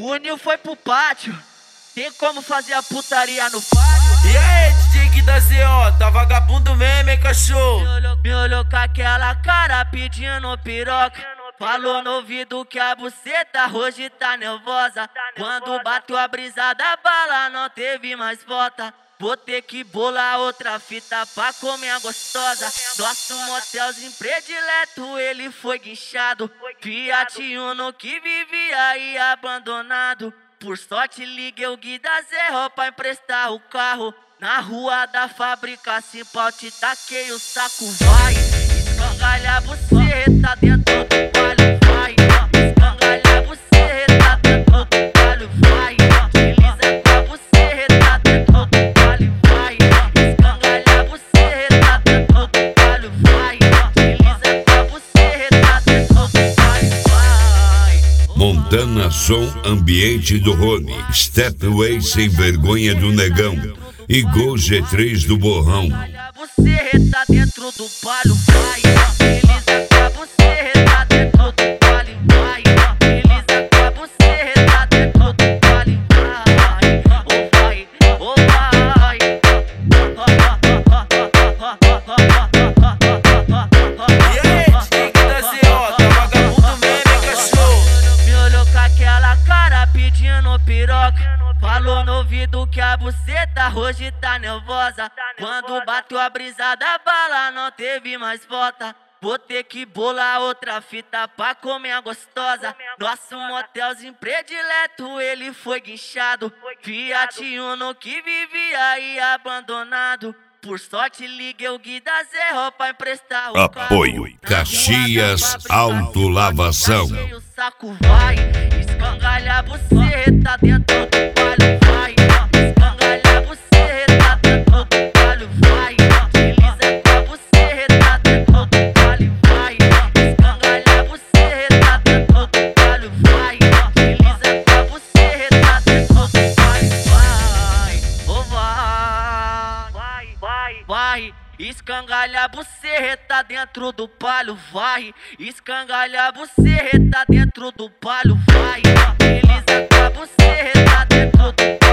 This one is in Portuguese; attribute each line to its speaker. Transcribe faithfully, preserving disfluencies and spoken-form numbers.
Speaker 1: O Nil foi pro pátio, tem como fazer a putaria no pátio?
Speaker 2: E aí, D J da Z O, tá vagabundo mesmo, hein, cachorro?
Speaker 1: Me olhou com aquela cara pedindo piroca. Falou no ouvido que a buceta hoje tá nervosa. Quando bateu a brisa da bala não teve mais volta. Vou ter que bolar outra fita pra comer a gostosa. Nosso motelzinho predileto, ele foi guinchado. Fiat Uno que vivia aí abandonado. Por sorte liguei o Gui da Zerro pra emprestar o carro. Na rua da fábrica, Simpal, te taquei o saco, vai. Escangalha a buceta dentro do palho, vai. Escangalha a buceta dentro do palho, vai. Desliza com a buceta dentro do palho, vai. Escangalha a buceta dentro do palho, vai. Desliza com a buceta dentro do palho, vai.
Speaker 3: Montana Som Ambiente do Rony, Stepway Sem Vergonha do Negão e Gol G três do Borrão.
Speaker 1: Você tá dentro do palho, vai. Desliza com a buceta dentro do palho, vai. Desliza com a buceta dentro do palho, vai. Oh vai, oh vai.
Speaker 2: E aí, D J da Z O, tá vagabundo mesmo, hein, cachorro?
Speaker 1: Me olhou com aquela cara pedindo piroca. Falou no ouvido que a buceta hoje tá nervosa. Quando bateu a brisa da bala não teve mais volta. Vou ter que bolar outra fita pra comer a gostosa. Nosso motelzinho predileto, ele foi guinchado. Fiat Uno que vivia aí abandonado. Por sorte liguei o Gui da Zerro pra emprestar o carro.
Speaker 3: Apoio Caxias Autolavação.
Speaker 1: O saco, vai. Escangalha a buceta dentro do palho, vai. Escangalha a buceta dentro do palho, vai. Desliza com a buceta dentro do palho, vai. Escangalha a buceta dentro do palho, vai. Desliza com a buceta dentro do palho, vai. Oh vai, vai, vai, vai. Escangalha a buceta dentro do palho, vai. Escangalha a buceta dentro do palho, vai. Desliza com a buceta dentro do palho.